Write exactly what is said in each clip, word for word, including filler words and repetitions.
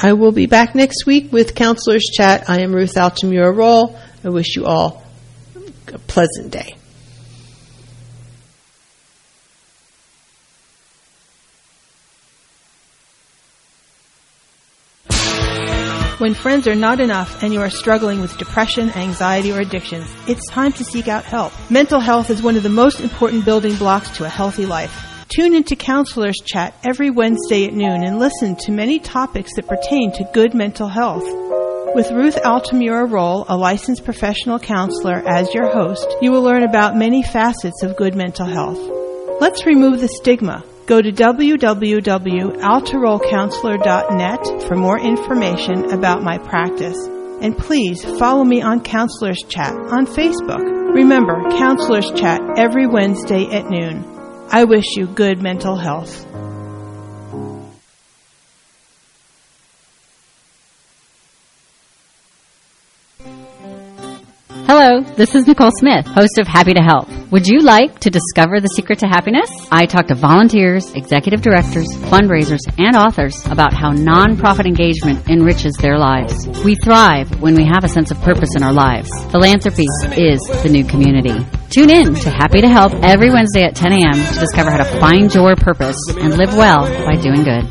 I will be back next week with Counselor's Chat. I am Ruth Altamura-Roll. I wish you all a pleasant day. When friends are not enough and you are struggling with depression, anxiety, or addictions, it's time to seek out help. Mental health is one of the most important building blocks to a healthy life. Tune into Counselor's Chat every Wednesday at noon and listen to many topics that pertain to good mental health. With Ruth Altamura-Roll, a licensed professional counselor, as your host, you will learn about many facets of good mental health. Let's remove the stigma. Go to w w w dot altaroll counselor dot net for more information about my practice. And please follow me on Counselor's Chat on Facebook. Remember, Counselor's Chat every Wednesday at noon. I wish you good mental health. Hello, this is Nicole Smith, host of Happy to Help. Would you like to discover the secret to happiness? I talk to volunteers, executive directors, fundraisers, and authors about how nonprofit engagement enriches their lives. We thrive when we have a sense of purpose in our lives. Philanthropy is the new community. Tune in to Happy to Help every Wednesday at ten a.m. to discover how to find your purpose and live well by doing good.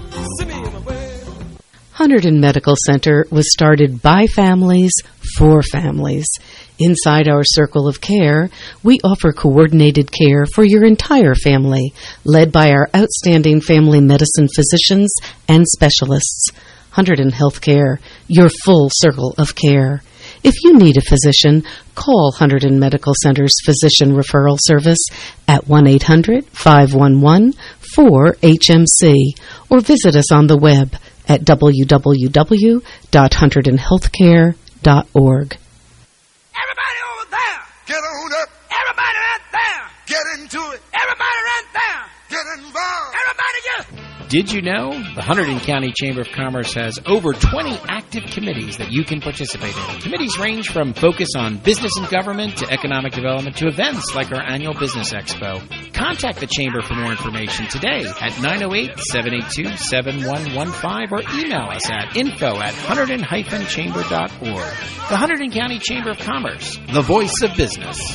Hunterdon Medical Center was started by families for families. Inside our circle of care, we offer coordinated care for your entire family, led by our outstanding family medicine physicians and specialists. Hunterdon Healthcare, your full circle of care. If you need a physician, call Hunterdon Medical Center's Physician Referral Service at one eight hundred, five one one, four H M C or visit us on the web at w w w dot hunterdon healthcare dot org. Everybody over there, get on up. Everybody right there, get into it. Everybody right there, get involved. Everybody just... Did you know the Hunterdon County Chamber of Commerce has over twenty active committees that you can participate in? Committees range from focus on business and government to economic development to events like our annual Business Expo. Contact the Chamber for more information today at nine oh eight, seven eight two, seven one one five or email us at info at hunterdon dash chamber dot org. The Hunterdon County Chamber of Commerce, the voice of business.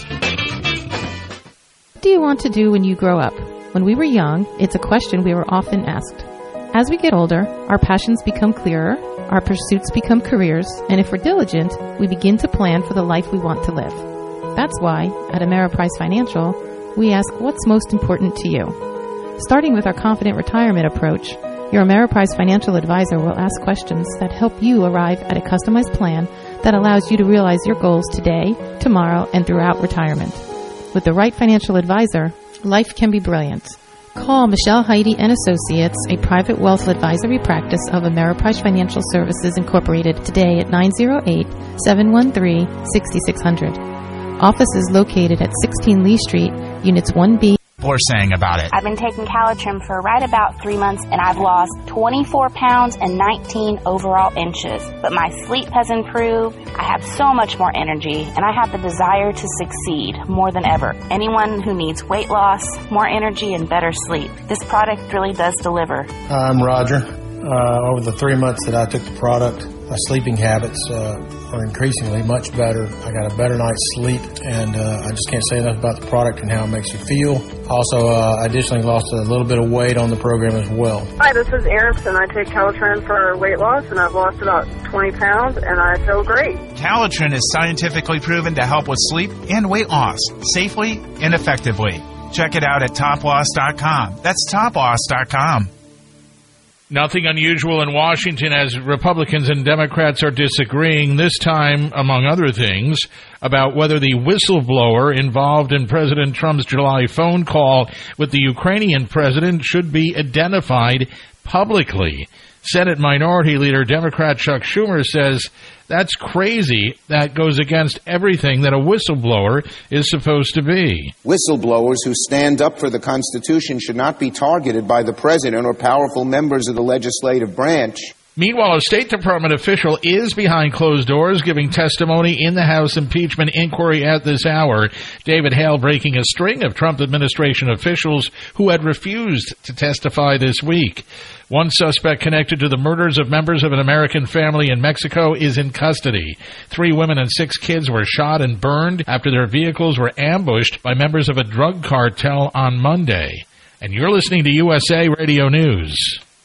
What do you want to do when you grow up? When we were young, it's a question we were often asked. As we get older, our passions become clearer, our pursuits become careers, and if we're diligent, we begin to plan for the life we want to live. That's why, at Ameriprise Financial, we ask what's most important to you. Starting with our Confident Retirement approach, your Ameriprise Financial advisor will ask questions that help you arrive at a customized plan that allows you to realize your goals today, tomorrow, and throughout retirement. With the right financial advisor, life can be brilliant. Call Michelle Heidi and Associates, a private wealth advisory practice of Ameriprise Financial Services Incorporated, today at nine oh eight, seven one three, six six zero zero. Office is located at sixteen Lee Street, Units one B. Or saying about it. I've been taking Calitrim for right about three months and I've lost twenty-four pounds and nineteen overall inches. But my sleep has improved, I have so much more energy, and I have the desire to succeed more than ever. Anyone who needs weight loss, more energy, and better sleep, this product really does deliver. Hi, I'm Roger. Uh, over the three months that I took the product, my sleeping habits uh, are increasingly much better. I got a better night's sleep, and uh, I just can't say enough about the product and how it makes you feel. Also, uh, I additionally lost a little bit of weight on the program as well. Hi, this is Erin, and I take Calitrin for weight loss, and I've lost about twenty pounds, and I feel great. Calitrin is scientifically proven to help with sleep and weight loss safely and effectively. Check it out at top loss dot com. That's top loss dot com. Nothing unusual in Washington as Republicans and Democrats are disagreeing, this time, among other things, about whether the whistleblower involved in President Trump's July phone call with the Ukrainian president should be identified publicly. Senate Minority Leader Democrat Chuck Schumer says that's crazy. That goes against everything that a whistleblower is supposed to be. Whistleblowers who stand up for the Constitution should not be targeted by the president or powerful members of the legislative branch. Meanwhile, a State Department official is behind closed doors giving testimony in the House impeachment inquiry at this hour. David Hale breaking a string of Trump administration officials who had refused to testify this week. One suspect connected to the murders of members of an American family in Mexico is in custody. Three women and six kids were shot and burned after their vehicles were ambushed by members of a drug cartel on Monday. And you're listening to U S A Radio News.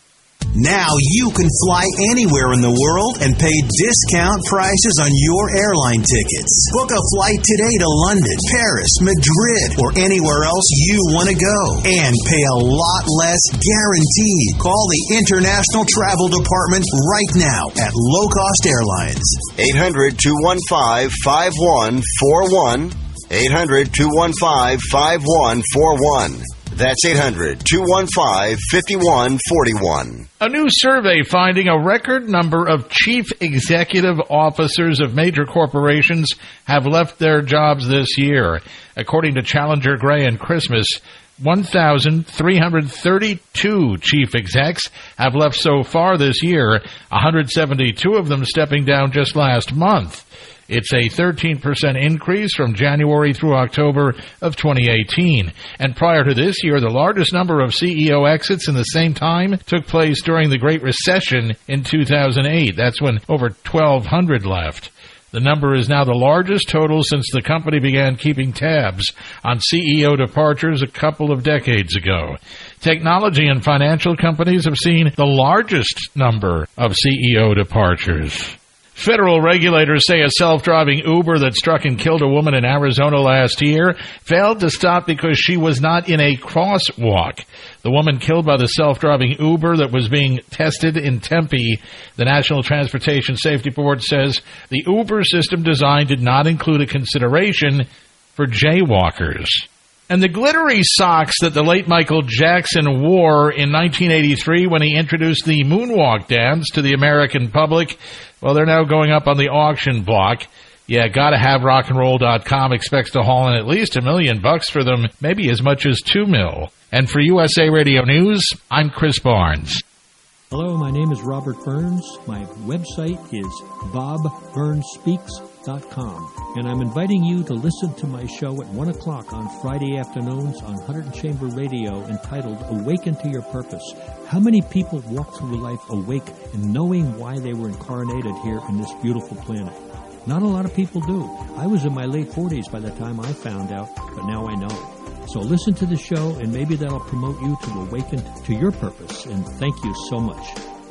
Now you can fly anywhere in the world and pay discount prices on your airline tickets. Book a flight today to London, Paris, Madrid, or anywhere else you want to go. And pay a lot less guaranteed. Call the International Travel Department right now at Low Cost Airlines. eight hundred, two one five, five one four one. eight hundred, two one five, five one four one. That's eight hundred, two one five, five one four one. A new survey finding a record number of chief executive officers of major corporations have left their jobs this year. According to Challenger Gray and Christmas, one thousand three hundred thirty-two chief execs have left so far this year, one hundred seventy-two of them stepping down just last month. It's a thirteen percent increase from January through October of twenty eighteen. And prior to this year, the largest number of C E O exits in the same time took place during the Great Recession in two thousand eight. That's when over twelve hundred left. The number is now the largest total since the company began keeping tabs on C E O departures a couple of decades ago. Technology and financial companies have seen the largest number of C E O departures. Federal regulators say a self-driving Uber that struck and killed a woman in Arizona last year failed to stop because she was not in a crosswalk. The woman killed by the self-driving Uber that was being tested in Tempe, the National Transportation Safety Board says the Uber system design did not include a consideration for jaywalkers. And the glittery socks that the late Michael Jackson wore in nineteen eighty-three when he introduced the moonwalk dance to the American public, well, they're now going up on the auction block. Yeah, gotta have rock and roll dot com expects to haul in at least a million bucks for them, maybe as much as two mil. And for U S A Radio News, I'm Chris Barnes. Hello, my name is Robert Burns. My website is bob burns speaks dot com. And I'm inviting you to listen to my show at one o'clock on Friday afternoons on Hunterdon Chamber Radio entitled Awaken to Your Purpose. How many people walk through life awake and knowing why they were incarnated here in this beautiful planet? Not a lot of people do. I was in my late forties by the time I found out, but now I know. So listen to the show, and maybe that'll promote you to awaken to your purpose. And thank you so much.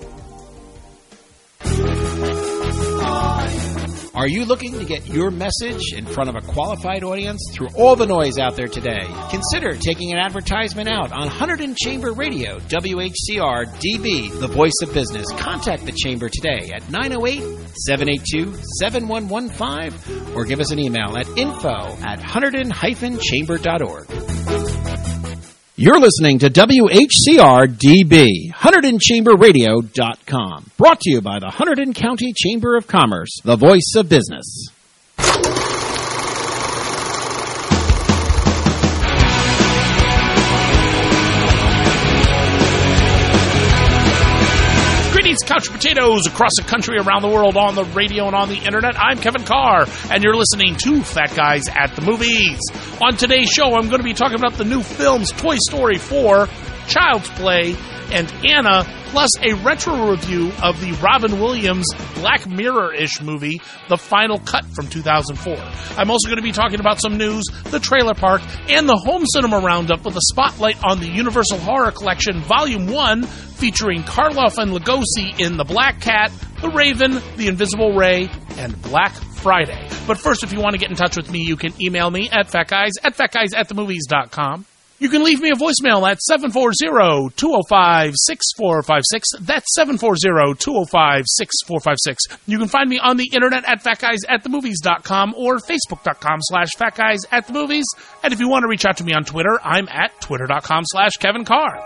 Are you looking to get your message in front of a qualified audience through all the noise out there today? Consider taking an advertisement out on Hunterdon Chamber Radio, W H C R D B, the voice of business. Contact the Chamber today at nine oh eight, seven eight two, seven one one five or give us an email at info at hunterdon dash chamber dot org. You're listening to W H C R D B, Hunterdon Chamber Radio dot com. Brought to you by the Hunterdon County Chamber of Commerce, the voice of business. Greetings, couch potatoes across the country, around the world, on the radio and on the internet. I'm Kevin Carr, and you're listening to Fat Guys at the Movies. On today's show, I'm going to be talking about the new films Toy Story four, Child's Play, and Anna, plus a retro review of the Robin Williams Black Mirror-ish movie, The Final Cut from two thousand four. I'm also going to be talking about some news, the trailer park, and the home cinema roundup with a spotlight on the Universal Horror Collection Volume one, featuring Karloff and Lugosi in The Black Cat, The Raven, The Invisible Ray, and Black Friday. But first, if you want to get in touch with me, you can email me at fatguys at fatguys at the movies dot com. You can leave me a voicemail at seven four zero, two oh five, six four five six. That's seven four zero, two oh five, six four five six. You can find me on the internet at fatguys at the movies dot com or facebook dot com slash fatguys at the movies. And if you want to reach out to me on Twitter, I'm at twitter dot com slash Kevin Carr.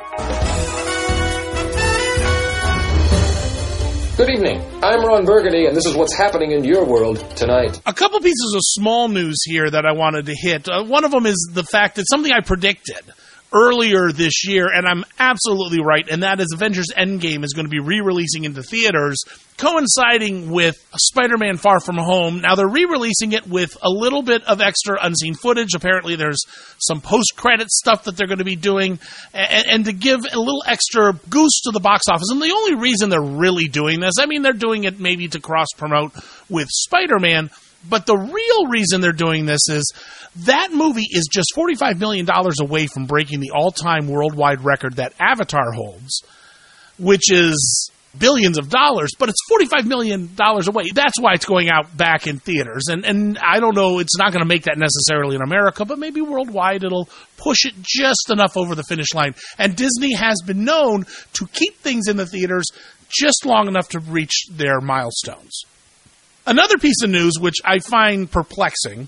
Good evening. I'm Ron Burgundy, and this is what's happening in your world tonight. A couple pieces of small news here that I wanted to hit. Uh, one of them is the fact that something I predicted earlier this year, and I'm absolutely right, and that is Avengers Endgame is going to be re-releasing into theaters, coinciding with Spider-Man Far From Home. Now, they're re-releasing it with a little bit of extra unseen footage. Apparently, there's some post-credit stuff that they're going to be doing, and, and to give a little extra goose to the box office. And the only reason they're really doing this, I mean, they're doing it maybe to cross-promote with Spider-Man, but the real reason they're doing this is that movie is just forty-five million dollars away from breaking the all-time worldwide record that Avatar holds, which is billions of dollars, but it's forty-five million dollars away. That's why it's going out back in theaters. And and I don't know, it's not going to make that necessarily in America, but maybe worldwide it'll push it just enough over the finish line. And Disney has been known to keep things in the theaters just long enough to reach their milestones. Another piece of news which I find perplexing,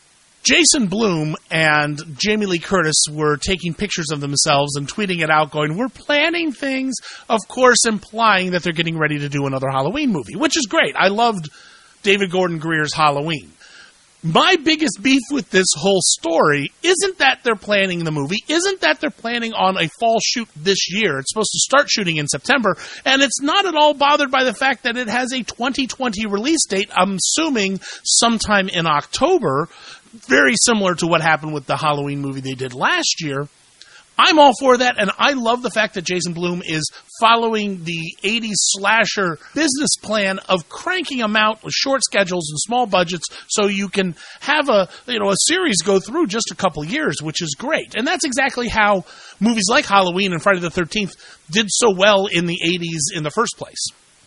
Jason Blum and Jamie Lee Curtis were taking pictures of themselves and tweeting it out going, we're planning things, of course implying that they're getting ready to do another Halloween movie, which is great. I loved David Gordon Grier's Halloween. My biggest beef with this whole story isn't that they're planning the movie, isn't that they're planning on a fall shoot this year. It's supposed to start shooting in September, and it's not at all bothered by the fact that it has a twenty twenty release date, I'm assuming sometime in October, very similar to what happened with the Halloween movie they did last year. I'm all for that, and I love the fact that Jason Blum is following the eighties slasher business plan of cranking them out with short schedules and small budgets so you can have a you know a series go through just a couple years, which is great. And that's exactly how movies like Halloween and Friday the thirteenth did so well in the eighties in the first place.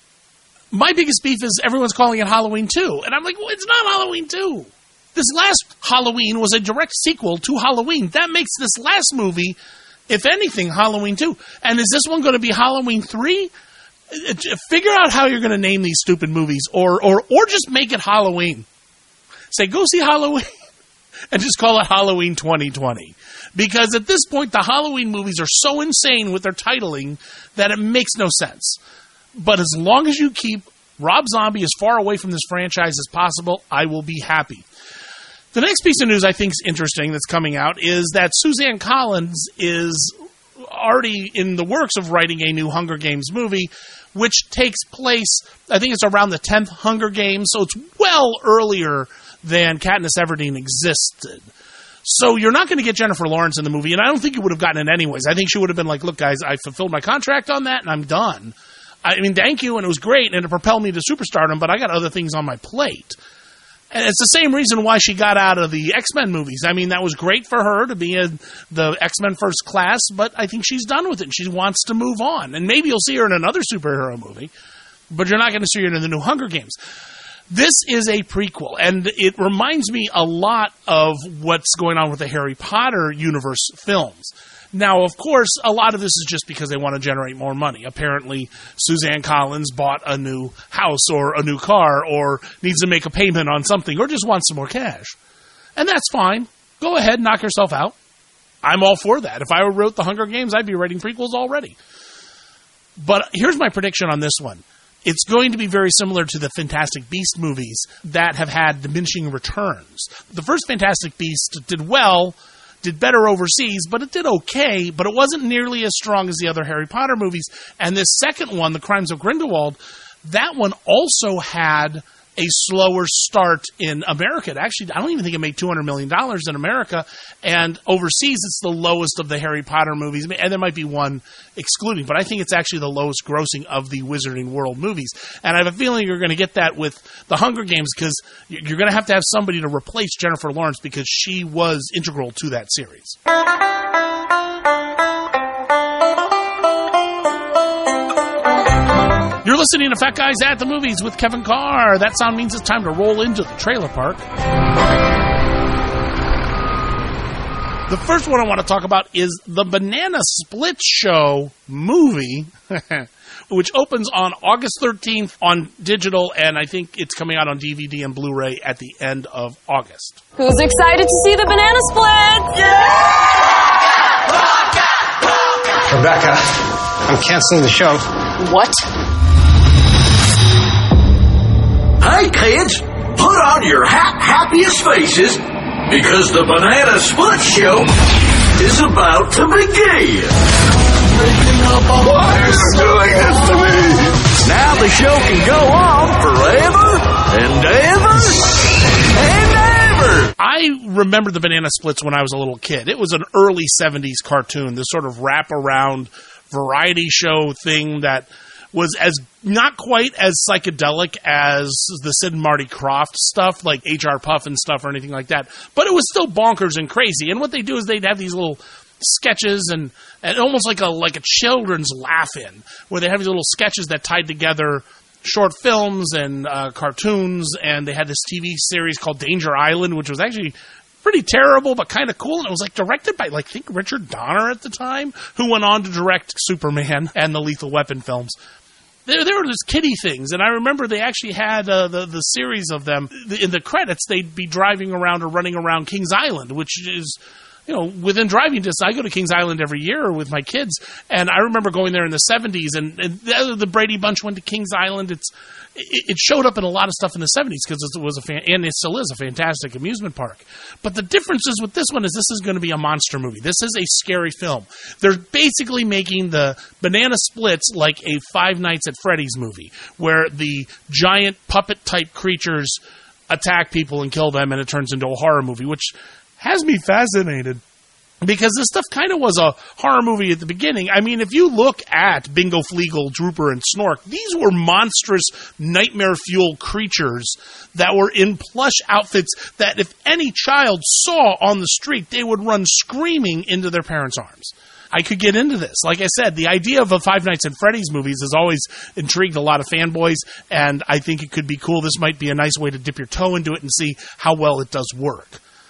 My biggest beef is everyone's calling it Halloween two, and I'm like, well, it's not Halloween two. This last Halloween was a direct sequel to Halloween. That makes this last movie, if anything, Halloween two. And is this one going to be Halloween three? Figure out how you're going to name these stupid movies, or or or just make it Halloween. Say, go see Halloween, and just call it Halloween twenty twenty. Because at this point, the Halloween movies are so insane with their titling that it makes no sense. But as long as you keep Rob Zombie as far away from this franchise as possible, I will be happy. The next piece of news I think is interesting that's coming out is that Suzanne Collins is already in the works of writing a new Hunger Games movie, which takes place, I think it's around the tenth Hunger Games, so it's well earlier than Katniss Everdeen existed. So you're not going to get Jennifer Lawrence in the movie, and I don't think you would have gotten it anyways. I think she would have been like, look, guys, I fulfilled my contract on that, and I'm done. I mean, thank you, and it was great, and it propelled me to superstardom, but I got other things on my plate. And it's the same reason why she got out of the X-Men movies. I mean, that was great for her to be in the X-Men First Class, but I think she's done with it. She wants to move on. And maybe you'll see her in another superhero movie, but you're not going to see her in the new Hunger Games. This is a prequel, and it reminds me a lot of what's going on with the Harry Potter universe films. Now, of course, a lot of this is just because they want to generate more money. Apparently, Suzanne Collins bought a new house or a new car or needs to make a payment on something or just wants some more cash. And that's fine. Go ahead and knock yourself out. I'm all for that. If I wrote the Hunger Games, I'd be writing prequels already. But here's my prediction on this one. It's going to be very similar to the Fantastic Beast movies that have had diminishing returns. The first Fantastic Beast did well, did better overseas, but it did okay, but it wasn't nearly as strong as the other Harry Potter movies. And this second one, The Crimes of Grindelwald, that one also had a slower start in America. It actually, I don't even think it made two hundred million dollars in America, and overseas it's the lowest of the Harry Potter movies, and there might be one excluding, but I think it's actually the lowest grossing of the Wizarding World movies. And I have a feeling you're going to get that with the Hunger Games, because you're going to have to have somebody to replace Jennifer Lawrence, because she was integral to that series. You're listening to Fat Guys at the Movies with Kevin Carr. That sound means it's time to roll into the trailer park. The first one I want to talk about is the Banana Split Show movie, which opens on August thirteenth on digital, and I think it's coming out on D V D and Blu-ray at the end of August. Who's excited to see the Banana Split? Yeah! Rebecca, I'm canceling the show. What? Hey, kids, put on your ha- happiest faces, because the Banana Split Show is about to begin. Why are you doing this to me? Now the show can go on forever and ever and ever. I remember the Banana Splits when I was a little kid. It was an early seventies cartoon, this sort of wrap-around variety show thing that was as not quite as psychedelic as the Sid and Marty Krofft stuff, like H R Puff and stuff or anything like that. But it was still bonkers and crazy. And what they do is they'd have these little sketches and, and almost like a like a children's laugh-in, where they have these little sketches that tied together short films and uh, cartoons. And they had this T V series called Danger Island, which was actually pretty terrible, but kind of cool. And it was like directed by, like, I think Richard Donner at the time, who went on to direct Superman and the Lethal Weapon films. There, there were just kiddie things, and I remember they actually had uh, the the series of them. In the credits, they'd be driving around or running around Kings Island, which is, you know, within driving distance. I go to Kings Island every year with my kids, and I remember going there in the seventies, and, and the Brady Bunch went to Kings Island. It's it, it showed up in a lot of stuff in the seventies because it was a fan, and it still is a fantastic amusement park. But the difference is with this one is this is going to be a monster movie. This is a scary film. They're basically making the Banana Splits like a Five Nights at Freddy's movie, where the giant puppet-type creatures attack people and kill them, and it turns into a horror movie, which has me fascinated. Because this stuff kind of was a horror movie at the beginning. I mean, if you look at Bingo, Fleagle, Drooper, and Snork, these were monstrous, nightmare-fueled creatures that were in plush outfits that if any child saw on the street, they would run screaming into their parents' arms. I could get into this. Like I said, the idea of a Five Nights at Freddy's movies has always intrigued a lot of fanboys, and I think it could be cool. This might be a nice way to dip your toe into it and see how well it does work.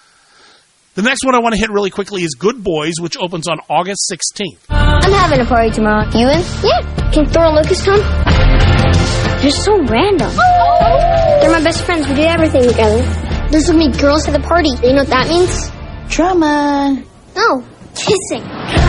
The next one I want to hit really quickly is Good Boys, which opens on August sixteenth. I'm having a party tomorrow. You in? Yeah. Can Thor and Lucas come? They're so random. They're my best friends. We do everything together. There's gonna be girls at the party. You know what that means? Drama. No. Kissing.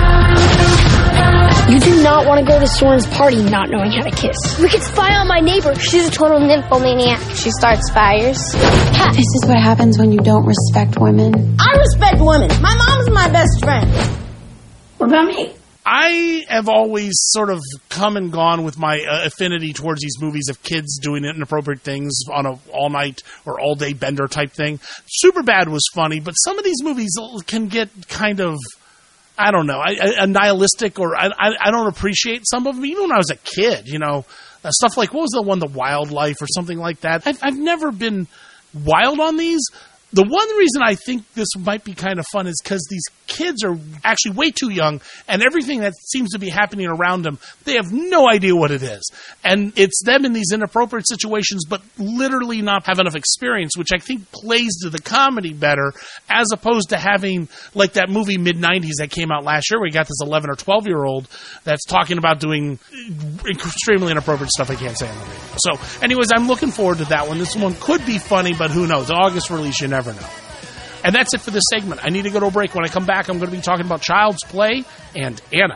You do not want to go to Soren's party not knowing how to kiss. We could spy on my neighbor. She's a total nymphomaniac. She starts fires. Ha. This is what happens when you don't respect women. I respect women. My mom's my best friend. What about me? I have always sort of come and gone with my uh, affinity towards these movies of kids doing inappropriate things on a all-night or all-day bender type thing. Superbad was funny, but some of these movies can get kind of, I don't know, I, I, nihilistic, or I, I, I don't appreciate some of them. Even when I was a kid, you know, uh, stuff like, what was the one, The Wildlife or something like that? I've, I've never been wild on these. The one reason I think this might be kind of fun is because these kids are actually way too young, and everything that seems to be happening around them, they have no idea what it is. And it's them in these inappropriate situations, but literally not have enough experience, which I think plays to the comedy better, as opposed to having, like that movie mid nineties that came out last year, where you got this eleven or twelve-year-old that's talking about doing extremely inappropriate stuff I can't say on the radio. So, anyways, I'm looking forward to that one. This one could be funny, but who knows? August release, you never know. And that's it for this segment. I need to go to a break. When I come back, I'm going to be talking about Child's Play and Anna.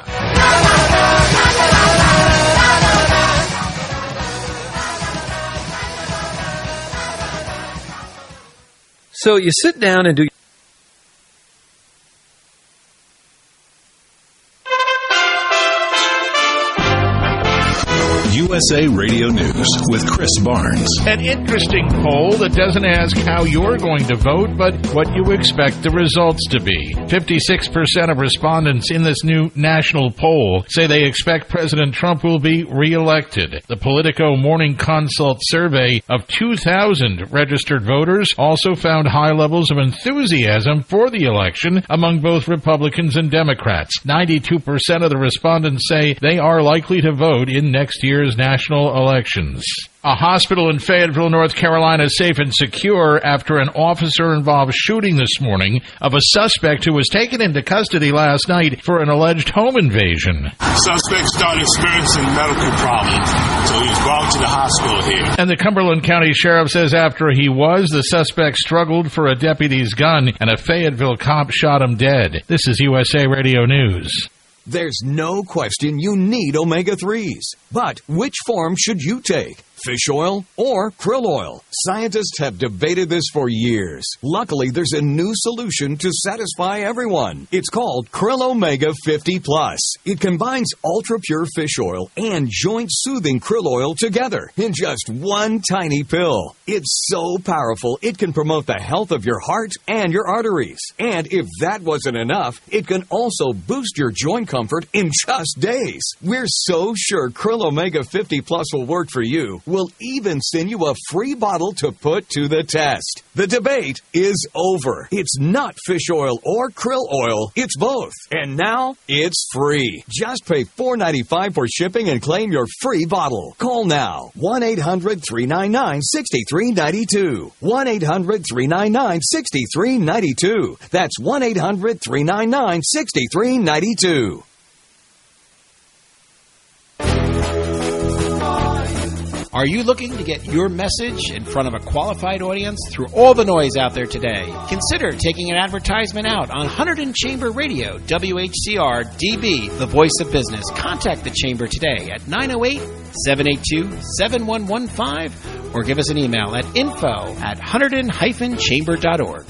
So you sit down and do... U S A Radio News with Chris Barnes. An interesting poll that doesn't ask how you're going to vote, but what you expect the results to be. fifty-six percent of respondents in this new national poll say they expect President Trump will be reelected. The Politico Morning Consult survey of two thousand registered voters also found high levels of enthusiasm for the election among both Republicans and Democrats. ninety-two percent of the respondents say they are likely to vote in next year's national elections. A hospital in Fayetteville, North Carolina is safe and secure after an officer-involved shooting this morning of a suspect who was taken into custody last night for an alleged home invasion. Suspect started experiencing medical problems, so he was brought to the hospital here. And the Cumberland County Sheriff says after he was, the suspect struggled for a deputy's gun and a Fayetteville cop shot him dead. This is U S A Radio News. There's no question you need omega threes. But which form should you take? Fish oil or krill oil? Scientists have debated this for years. Luckily, there's a new solution to satisfy everyone. It's called Krill Omega fifty plus. It combines ultra-pure fish oil and joint-soothing krill oil together in just one tiny pill. It's so powerful, it can promote the health of your heart and your arteries. And if that wasn't enough, it can also boost your joint comfort in just days. We're so sure Krill Omega fifty plus will work for you. We'll even send you a free bottle to put to the test. The debate is over. It's not fish oil or krill oil. It's both. And now it's free. Just pay four dollars and ninety-five cents for shipping and claim your free bottle. Call now. one eight hundred three nine nine six three nine two. one eight hundred three nine nine six three nine two. That's one eight hundred three nine nine six three nine two. Are you looking to get your message in front of a qualified audience through all the noise out there today? Consider taking an advertisement out on Hunterdon Chamber Radio, W H C R D B, the voice of business. Contact the Chamber today at nine oh eight, seven eight two, seven one one five or give us an email at info at hunterdon dash chamber dot org.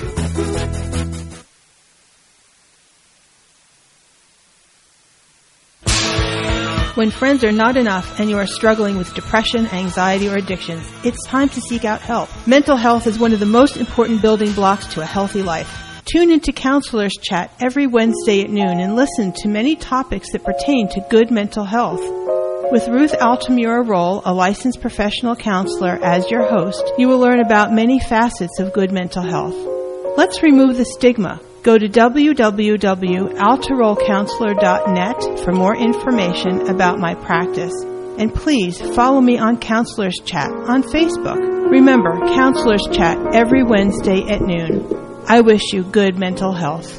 When friends are not enough and you are struggling with depression, anxiety, or addictions, it's time to seek out help. Mental health is one of the most important building blocks to a healthy life. Tune into Counselors Chat every Wednesday at noon and listen to many topics that pertain to good mental health. With Ruth Altamura-Roll, a licensed professional counselor, as your host, you will learn about many facets of good mental health. Let's remove the stigma. Go to w w w dot altaroll counselor dot net for more information about my practice. And please follow me on Counselors Chat on Facebook. Remember, Counselors Chat every Wednesday at noon. I wish you good mental health.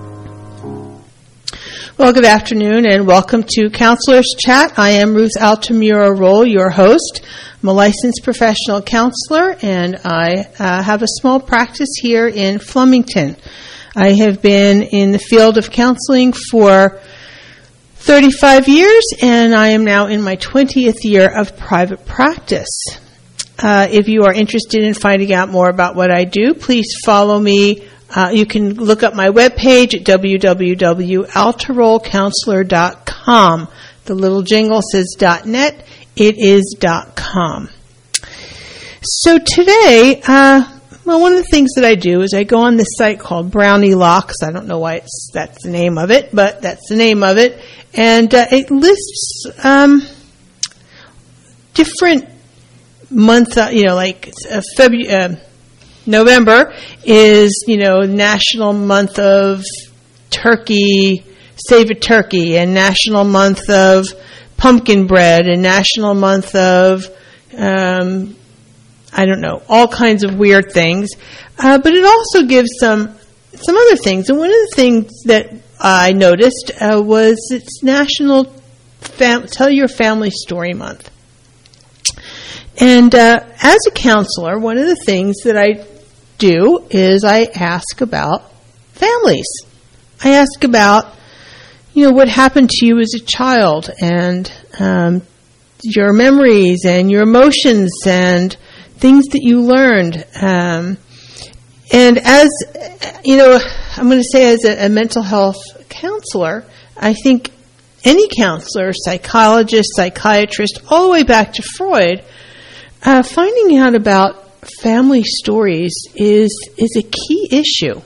Well, good afternoon and welcome to Counselors Chat. I am Ruth Altamura-Roll, your host. I'm a licensed professional counselor and I uh, have a small practice here in Flemington. I have been in the field of counseling for thirty-five years, and I am now in my twentieth year of private practice. Uh, if you are interested in finding out more about what I do, please follow me. Uh, you can look up my webpage at w w w dot altaroll counselor dot com. The little jingle says .net. It is .com. So today, uh, well, one of the things that I do is I go on this site called Brownie Locks. I don't know why it's that's the name of it, but that's the name of it. And uh, it lists um, different months, uh, you know, like uh, February, uh, November is, you know, National Month of Turkey, Save a Turkey, and National Month of Pumpkin Bread, and National Month of um I don't know, all kinds of weird things. Uh, but it also gives some some other things. And one of the things that I noticed uh, was it's National Fam- Tell Your Family Story Month. And uh, as a counselor, one of the things that I do is I ask about families. I ask about, you know, what happened to you as a child and um, your memories and your emotions and things that you learned. Um, and as, you know, I'm going to say as a, a mental health counselor, I think any counselor, psychologist, psychiatrist, all the way back to Freud, uh, finding out about family stories is is a key issue.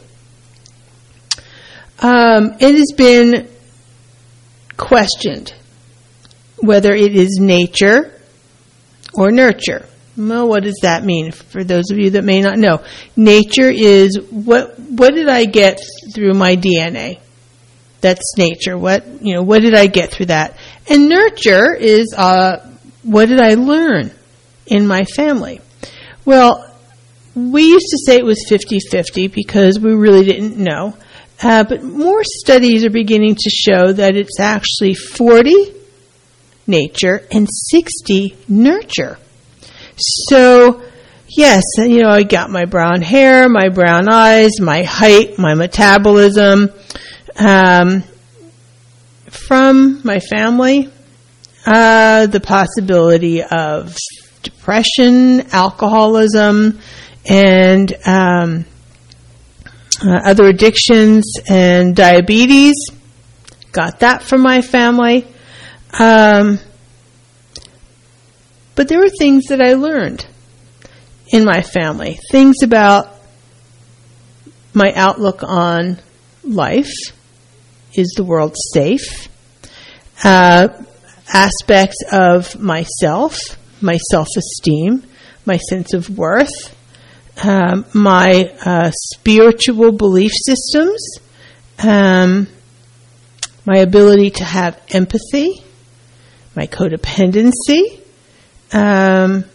Um, it has been questioned whether it is nature or nurture. Well, what does that mean? For those of you that may not know, nature is what what did I get through my D N A? That's nature. What you know, what did I get through that? And nurture is uh, what did I learn in my family? Well, we used to say it was fifty-fifty because we really didn't know. Uh, but more studies are beginning to show that it's actually forty nature and sixty nurture. So, yes, you know, I got my brown hair, my brown eyes, my height, my metabolism um, from my family. Uh, the possibility of depression, alcoholism, and um, uh, other addictions and diabetes. Got that from my family. Um, but there were things that I learned in my family. Things about my outlook on life. Is the world safe? Uh, aspects of myself, my self-esteem, my sense of worth, um, my uh, spiritual belief systems, um, my ability to have empathy, my codependency, um,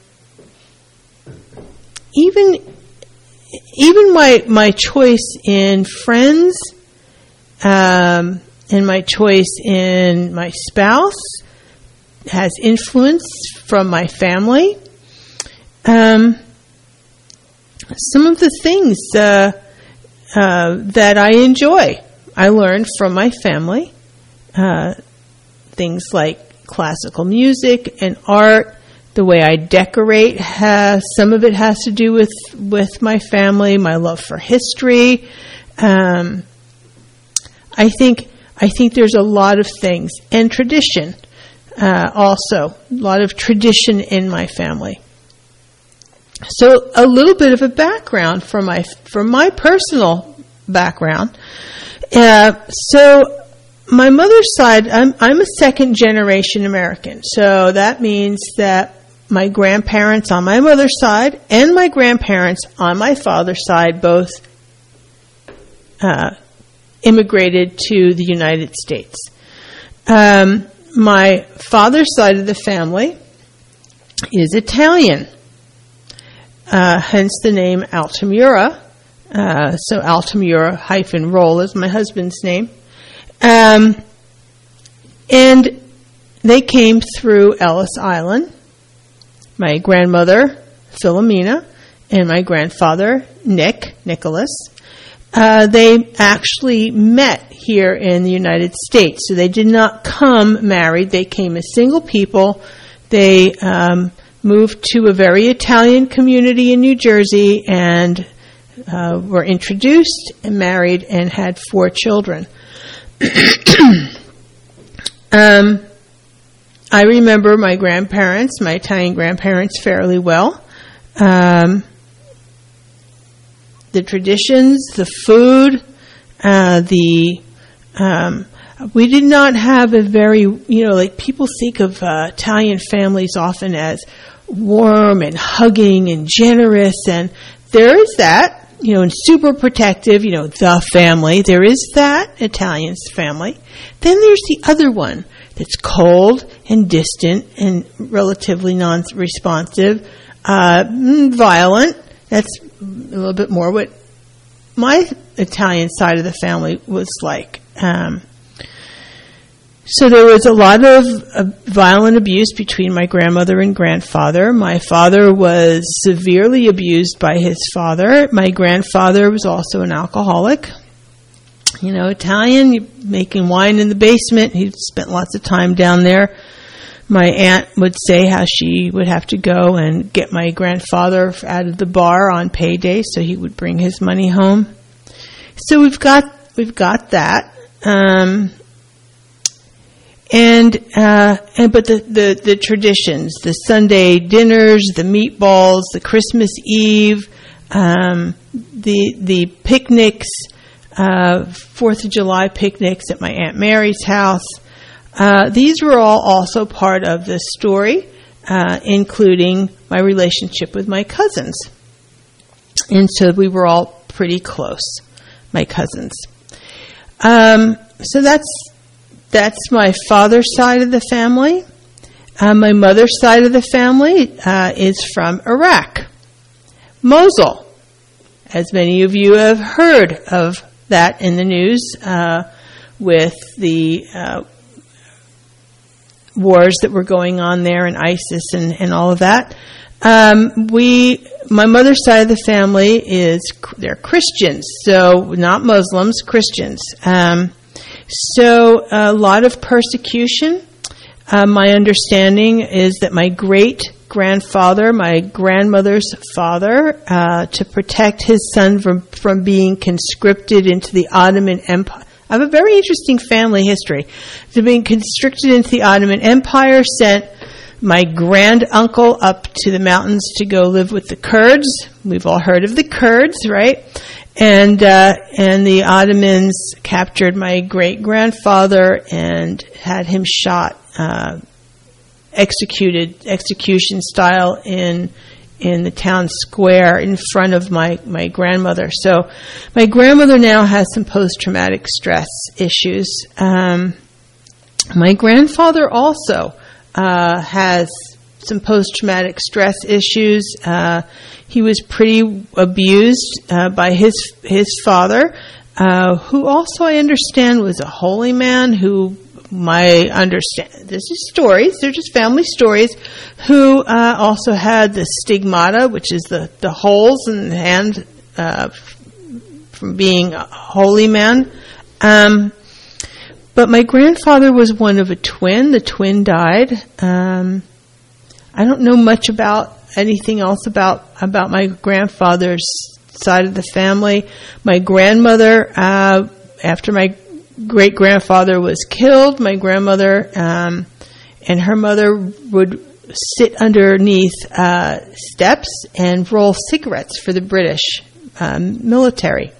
even even my my choice in friends, um, and my choice in my spouse has influence from my family. Um, some of the things uh, uh, that I enjoy, I learned from my family. Uh, things like classical music and art, the way I decorate, has, some of it has to do with, with my family, my love for history. Um, I think I think there's a lot of things, and tradition uh, also, a lot of tradition in my family. So a little bit of a background from my from my personal background. Uh, so my mother's side, I'm I'm a second generation American. So that means that my grandparents on my mother's side and my grandparents on my father's side both uh, immigrated to the United States. Um, my father's side of the family is Italian, uh, hence the name Altamura. Uh, so Altamura hyphen Roll is my husband's name. Um, and they came through Ellis Island. My grandmother, Philomena, and my grandfather, Nick, Nicholas, uh, they actually met here in the United States. So they did not come married. They came as single people. They um, moved to a very Italian community in New Jersey and uh, were introduced and married and had four children. um, I remember my grandparents, my Italian grandparents, fairly well. Um, the traditions, the food, uh, the um, we did not have a very, you know, like people think of uh, Italian families often as warm and hugging and generous, and there is that, you know, and super protective, you know, the family. There is that Italian family. Then there's the other one that's cold and distant and relatively non-responsive, uh, violent. That's a little bit more what my Italian side of the family was like. Um, so there was a lot of uh, violent abuse between my grandmother and grandfather. My father was severely abused by his father. My grandfather was also an alcoholic. You know, Italian, making wine in the basement. He spent lots of time down there. My aunt would say how she would have to go and get my grandfather out of the bar on payday so he would bring his money home. So we've got we've got that. Um, and uh, and but the, the, the traditions, the Sunday dinners, the meatballs, the Christmas Eve, um, the the picnics, uh, Fourth of July picnics at my Aunt Mary's house. Uh, these were all also part of this story, uh, including my relationship with my cousins. And so we were all pretty close, my cousins. Um, so that's that's my father's side of the family. Uh, my mother's side of the family uh, is from Iraq, Mosul. As many of you have heard of that in the news uh, with the uh, wars that were going on there and ISIS and, and all of that. Um, we, my mother's side of the family is, they're Christians, so not Muslims, Christians. Um, so a lot of persecution. Uh, my understanding is that my great grandfather, my grandmother's father, uh, to protect his son from, from being conscripted into the Ottoman Empire. I have a very interesting family history. To being conscripted into the Ottoman Empire, sent my grand uncle up to the mountains to go live with the Kurds. We've all heard of the Kurds, right? And uh, and the Ottomans captured my great grandfather and had him shot, uh, executed execution style in in the town square in front of my, my grandmother. So my grandmother now has some post-traumatic stress issues. Um, my grandfather also uh, has some post-traumatic stress issues. Uh, he was pretty abused uh, by his his father, uh, who also, I understand, was a holy man who my understand this is stories, they're just family stories, who uh, also had the stigmata, which is the, the holes in the hand uh, from being a holy man. Um, but my grandfather was one of a twin. The twin died. Um, I don't know much about anything else about, about my grandfather's side of the family. My grandmother, uh, after my great-grandfather was killed, my grandmother um, and her mother would sit underneath uh, steps and roll cigarettes for the British um, military.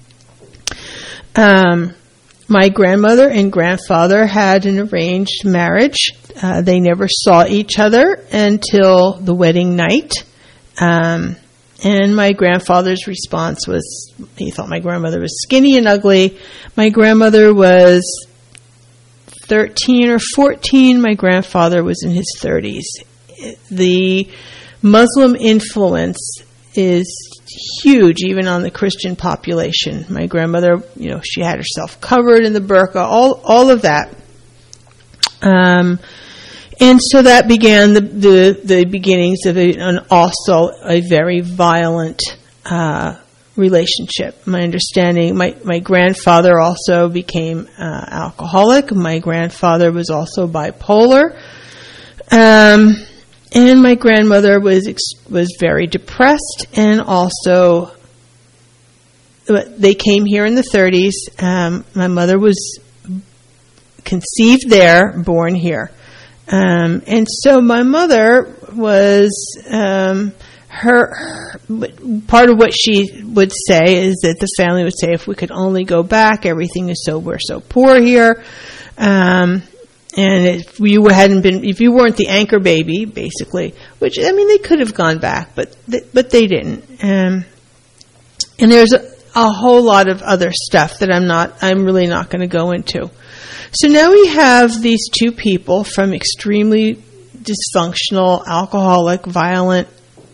Um, my grandmother and grandfather had an arranged marriage. Uh, they never saw each other until the wedding night. Um, And my grandfather's response was, he thought my grandmother was skinny and ugly. My grandmother was thirteen or fourteen. My grandfather was in his thirties. The Muslim influence is huge, even on the Christian population. My grandmother, you know, she had herself covered in the burqa, all, all of that. Um, And so that began the the, the beginnings of a, an also a very violent uh, relationship. My understanding, my, my grandfather also became uh, alcoholic. My grandfather was also bipolar, um, and my grandmother was was very depressed. And also, they came here in the thirties. Um, my mother was conceived there, born here. Um, and so my mother was, um, her, her, part of what she would say is that the family would say, if we could only go back, everything is so, we're so poor here. Um, and if you hadn't been, if you weren't the anchor baby, basically, which, I mean, they could have gone back, but, they, but they didn't. Um, and there's a, a whole lot of other stuff that I'm not, I'm really not going to go into. So now we have these two people from extremely dysfunctional, alcoholic, violent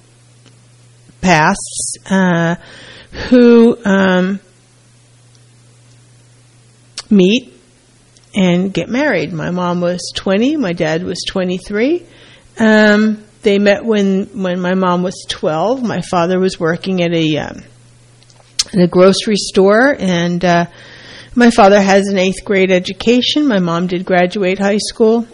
pasts uh, who um, meet and get married. My mom was twenty. My dad was twenty-three. Um, they met when, when my mom was twelve. My father was working at a, um, at a grocery store, and uh, my father has an eighth grade education. My mom did graduate high school.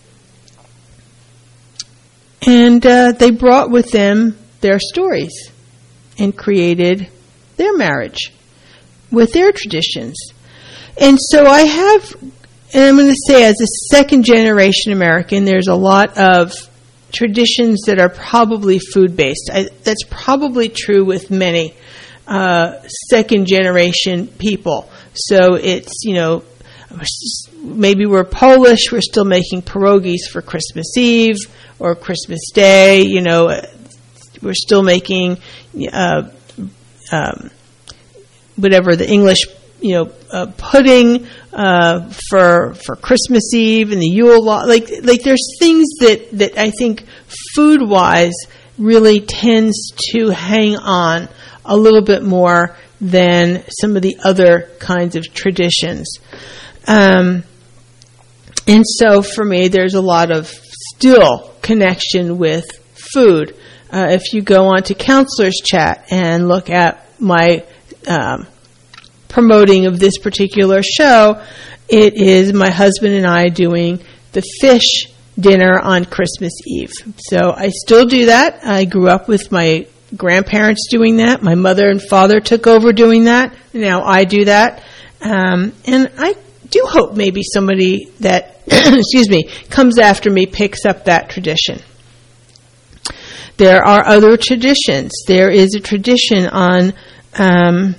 And uh, they brought with them their stories and created their marriage with their traditions. And so I have, and I'm going to say as a second generation American, there's a lot of traditions that are probably food-based. I, that's probably true with many uh, second generation people. So it's, you know, maybe we're Polish, we're still making pierogies for Christmas Eve or Christmas Day, you know, we're still making uh, um, whatever the English, you know, uh, pudding uh, for for Christmas Eve and the Yule log. Like, like there's things that, that I think food-wise really tends to hang on a little bit more than some of the other kinds of traditions. Um, and so for me, there's a lot of still connection with food. Uh, if you go on to Counselor's Chat and look at my um, promoting of this particular show, it is my husband and I doing the fish dinner on Christmas Eve. So I still do that. I grew up with my grandparents doing that. My mother and father took over doing that. Now I do that. Um, and I do hope maybe somebody that, excuse me, comes after me picks up that tradition. There are other traditions. There is a tradition on um,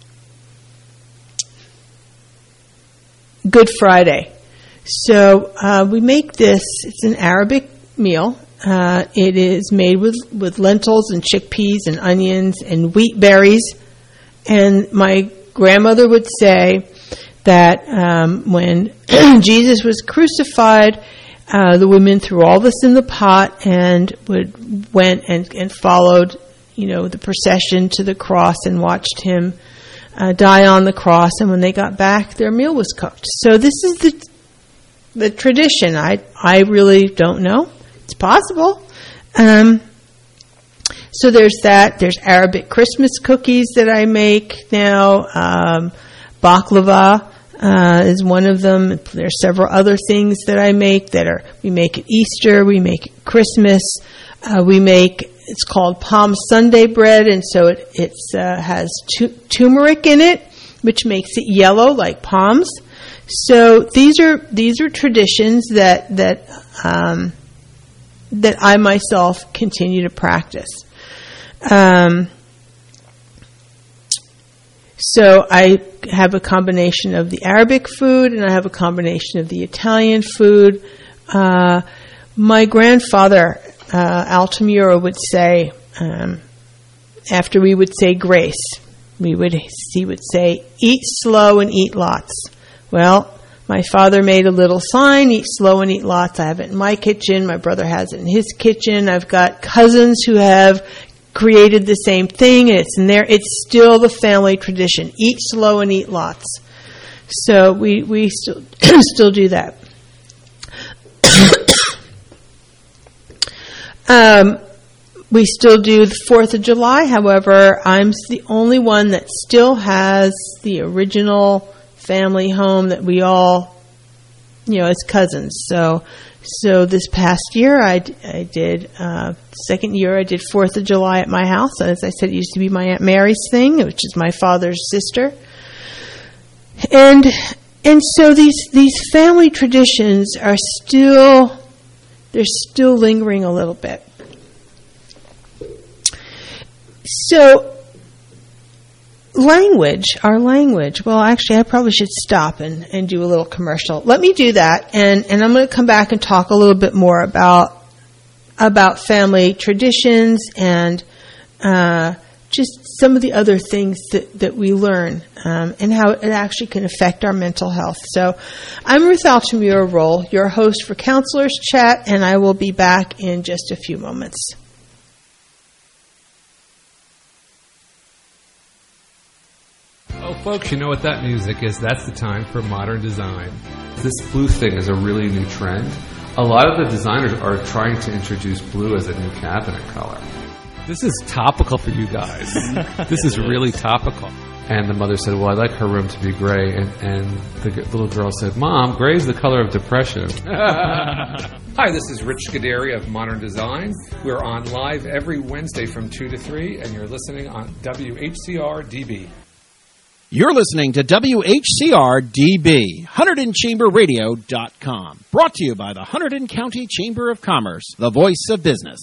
Good Friday. So uh, we make this, it's an Arabic meal. Uh, it is made with, with lentils and chickpeas and onions and wheat berries. And my grandmother would say that um, when Jesus was crucified, uh, the women threw all this in the pot and would went and, and followed, you know, the procession to the cross and watched him uh, die on the cross. And when they got back, their meal was cooked. So this is the the tradition. I I really don't know. It's possible. Um, so there's that. There's Arabic Christmas cookies that I make now. Um, baklava uh, is one of them. There's several other things that I make that are, we make at Easter, we make at Christmas, uh, we make, it's called Palm Sunday bread, and so it it's, uh, has tu- turmeric in it, which makes it yellow like palms. So these are these are traditions that that um, that I myself continue to practice. Um, so I have a combination of the Arabic food and I have a combination of the Italian food. Uh, my grandfather, uh, Altamura, would say, um, after we would say grace, we would he would say, "Eat slow and eat lots." Well, my father made a little sign, "Eat slow and eat lots." I have it in my kitchen. My brother has it in his kitchen. I've got cousins who have created the same thing, and it's in there. It's still the family tradition. Eat slow and eat lots. So we we still still do that. um, we still do the fourth of July. However, I'm the only one that still has the original family home that we all, you know, as cousins. So, so this past year I, I did, uh, second year I did fourth of July at my house. As I said, it used to be my Aunt Mary's thing, which is my father's sister. And, and so these, these family traditions are still, they're still lingering a little bit. So, Language, our language. Well, actually, I probably should stop and, and do a little commercial. Let me do that, and, and I'm going to come back and talk a little bit more about about family traditions and uh, just some of the other things that, that we learn um, and how it actually can affect our mental health. So I'm Ruth Altamura Roll, your host for Counselors Chat, and I will be back in just a few moments. Oh, folks, you know what that music is. That's the time for modern design. This blue thing is a really new trend. A lot of the designers are trying to introduce blue as a new cabinet color. This is topical for you guys. This is really topical. And the mother said, well, I'd like her room to be gray. And, and the g- little girl said, Mom, gray is the color of depression. Hi, this is Rich Scuderi of Modern Design. We're on live every Wednesday from two to three, and you're listening on W H C R D B. You're listening to W H C R D B, Hunterdon Chamber Radio dot com. Brought to you by the Hunterdon County Chamber of Commerce, the voice of business.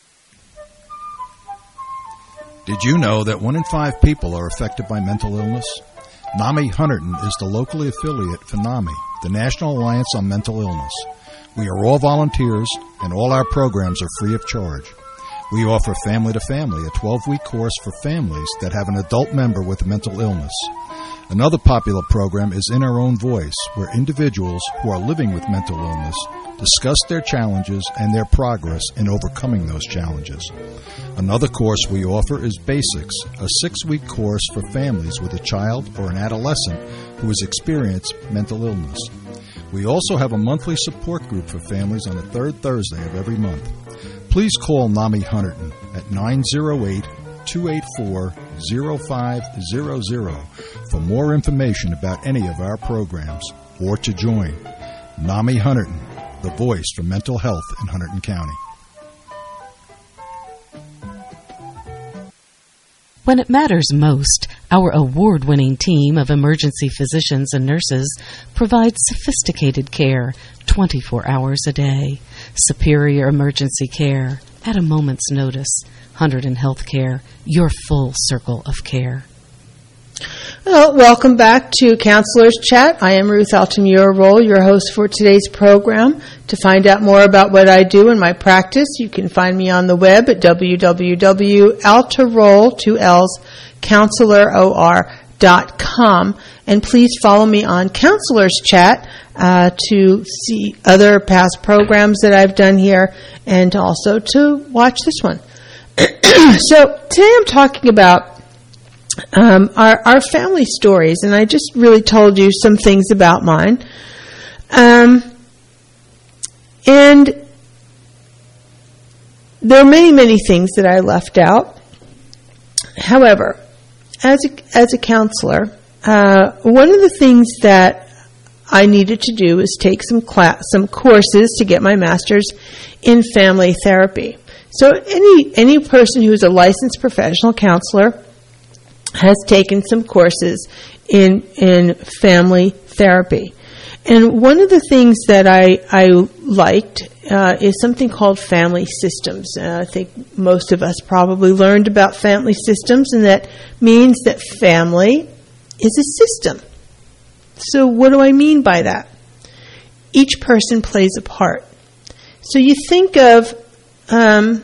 Did you know that one in five people are affected by mental illness? NAMI Hunterdon is the locally affiliate for NAMI, the National Alliance on Mental Illness. We are all volunteers, and all our programs are free of charge. We offer Family to Family, a twelve-week course for families that have an adult member with a mental illness. Another popular program is In Our Own Voice, where individuals who are living with mental illness discuss their challenges and their progress in overcoming those challenges. Another course we offer is Basics, a six-week course for families with a child or an adolescent who has experienced mental illness. We also have a monthly support group for families on the third Thursday of every month. Please call NAMI Hunterdon at nine oh eight, two eight four, oh five hundred for more information about any of our programs or to join. NAMI Hunterdon, the voice for mental health in Hunterdon County. When it matters most, our award-winning team of emergency physicians and nurses provides sophisticated care twenty-four hours a day. Superior emergency care at a moment's notice. Hunterdon Healthcare, your full circle of care. Well, welcome back to Counselor's Chat. I am Ruth Altamura-Roll, your host for today's program. To find out more about what I do in my practice, you can find me on the web at w w w dot altaroll, two L's, counselor o r dot com. And please follow me on Counselor's Chat uh, to see other past programs that I've done here and also to watch this one. So today I'm talking about Um, our, our family stories, and I just really told you some things about mine. Um, and there are many, many things that I left out. However, as a, as a counselor, uh, one of the things that I needed to do is take some class, some courses to get my master's in family therapy. So any any person who is a licensed professional counselor has taken some courses in in family therapy. And one of the things that I, I liked uh, is something called family systems. Uh, I think most of us probably learned about family systems, and that means that family is a system. So what do I mean by that? Each person plays a part. So you think of um,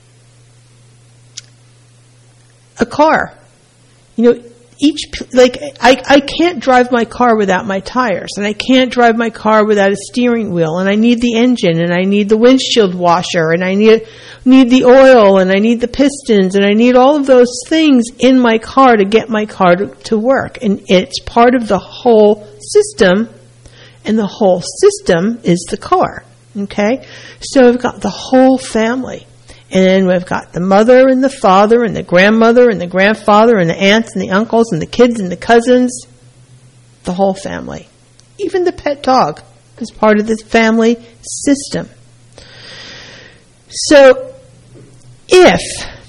a car. You know, each, like, I, I can't drive my car without my tires, and I can't drive my car without a steering wheel, and I need the engine, and I need the windshield washer, and I need, need the oil, and I need the pistons, and I need all of those things in my car to get my car to, to work. And it's part of the whole system, and the whole system is the car. Okay? So we've got the whole family. And then we've got the mother and the father and the grandmother and the grandfather and the aunts and the uncles and the kids and the cousins. The whole family. Even the pet dog is part of the family system. So if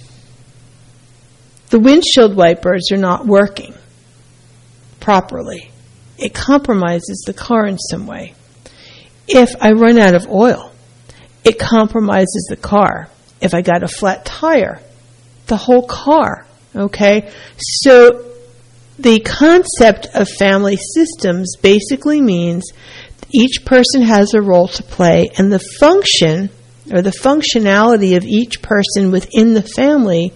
the windshield wipers are not working properly, it compromises the car in some way. If I run out of oil, it compromises the car. If I got a flat tire, the whole car, okay? So the concept of family systems basically means each person has a role to play, and the function or the functionality of each person within the family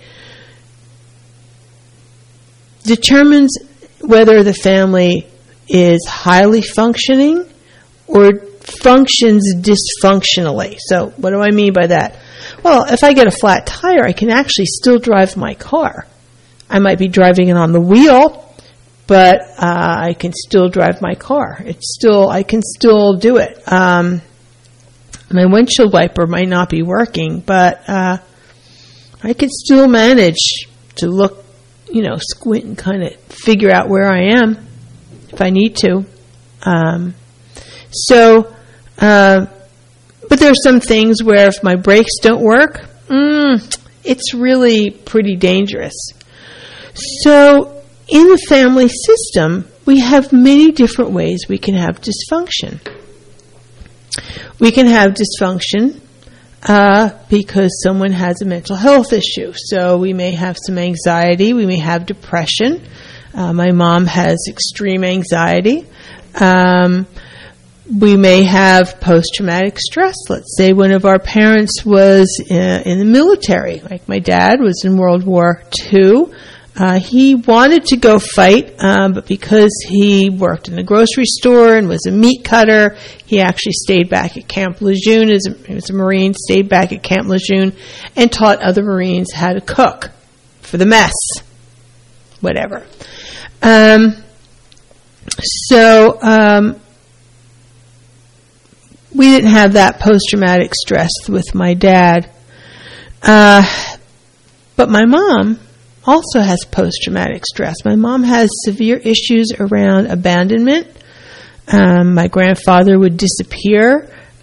determines whether the family is highly functioning or functions dysfunctionally. So what do I mean by that? Well, if I get a flat tire, I can actually still drive my car. I might be driving it on the wheel, but uh, I can still drive my car. It's still, I can still do it. Um, my windshield wiper might not be working, but uh, I can still manage to look, you know, squint and kind of figure out where I am if I need to. Um, so, uh, but there are some things where if my brakes don't work, mm, it's really pretty dangerous. So in the family system, we have many different ways we can have dysfunction. We can have dysfunction uh, because someone has a mental health issue. So we may have some anxiety. We may have depression. Uh, my mom has extreme anxiety. Um, we may have post-traumatic stress. Let's say one of our parents was uh, in the military, like my dad was in World War Two. Uh, he wanted to go fight, um, but because he worked in a grocery store and was a meat cutter, he actually stayed back at Camp Lejeune. As a, he was a Marine, stayed back at Camp Lejeune and taught other Marines how to cook for the mess, whatever. Um, so um, we didn't have that post-traumatic stress with my dad. Uh, but my mom also has post-traumatic stress. My mom has severe issues around abandonment. Um, my grandfather would disappear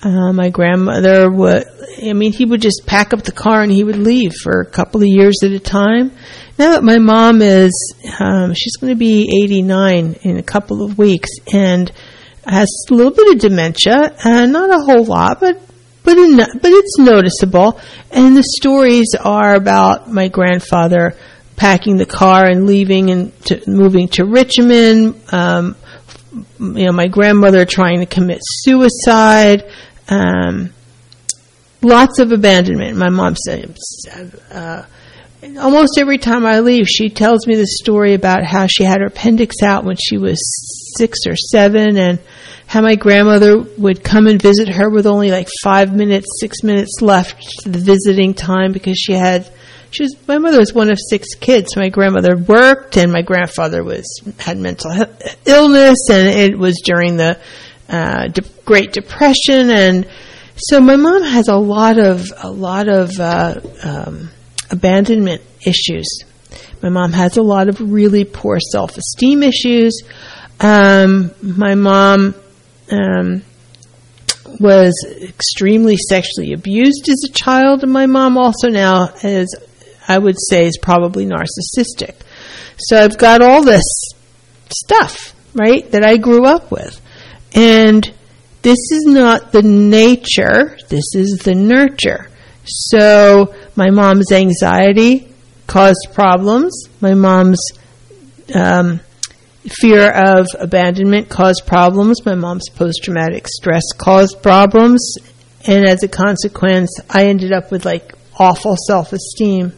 Uh, my grandmother would, I mean, he would just pack up the car and he would leave for a couple of years at a time. Now that my mom is, um, she's going to be eighty-nine in a couple of weeks and has a little bit of dementia, uh, not a whole lot, but but in, but it's noticeable. And the stories are about my grandfather packing the car and leaving and to, moving to Richmond. Um, you know, my grandmother trying to commit suicide. Um, lots of abandonment. My mom said, uh, almost every time I leave, she tells me the story about how she had her appendix out when she was six or seven, and how my grandmother would come and visit her with only like five minutes, six minutes left to the visiting time because she had, she was, my mother was one of six kids. My grandmother worked, and my grandfather was had mental illness, and it was during the uh, de- Great Depression, and so my mom has a lot of a lot of uh, um, abandonment issues. My mom has a lot of really poor self-esteem issues. Um, my mom um, was extremely sexually abused as a child, and my mom also now is, I would say, is probably narcissistic. So I've got all this stuff, right, that I grew up with. And this is not the nature, this is the nurture. So my mom's anxiety caused problems. My mom's um, fear of abandonment caused problems. My mom's post-traumatic stress caused problems. And as a consequence, I ended up with like awful self-esteem.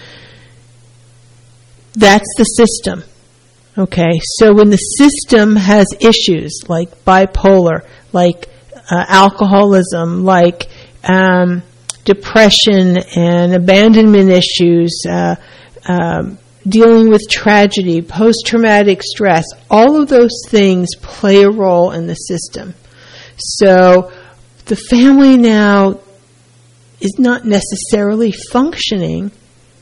That's the system. Okay, so when the system has issues like bipolar, like uh, alcoholism, like um, depression and abandonment issues, uh, um, dealing with tragedy, post-traumatic stress, all of those things play a role in the system. So the family now is not necessarily functioning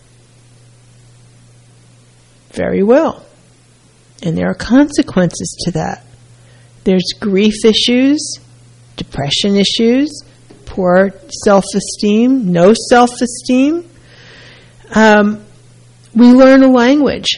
very well. And there are consequences to that. There's grief issues, depression issues, poor self-esteem, no self-esteem. Um, we learn a language.